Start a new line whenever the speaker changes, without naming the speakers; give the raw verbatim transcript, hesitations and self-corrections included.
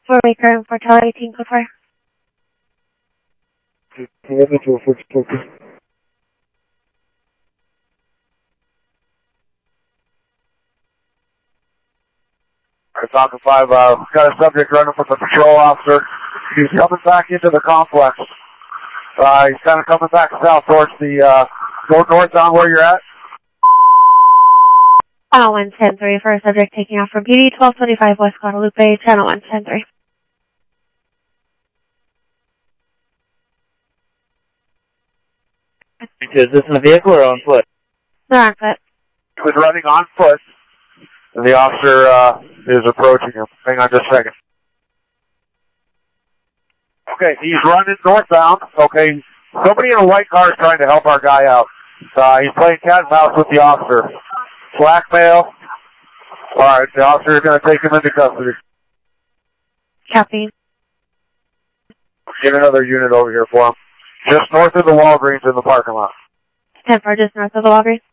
For Waker and for Tower eighteen, code four.
eleven to a four, focus. Falcon five, uh, got a subject running from the patrol officer. He's coming back into the complex. Uh, he's kind of coming back south towards the, uh, go north down where you're at.
Channel one ten three for a subject taking off from P D twelve twenty-five West Guadalupe, channel one ten three.
Is this in a vehicle or on foot?
They're on foot.
He was running on foot, and the officer, uh, is approaching him. Hang on just a second. Okay, he's running northbound. Okay, somebody in a white car is trying to help our guy out. Uh, he's playing cat and mouse with the officer. Blackmail. Alright, the officer is going to take him into custody.
Copy.
Get another unit over here for him. Just north of the Walgreens in the parking lot.
ten four, just north of the Walgreens.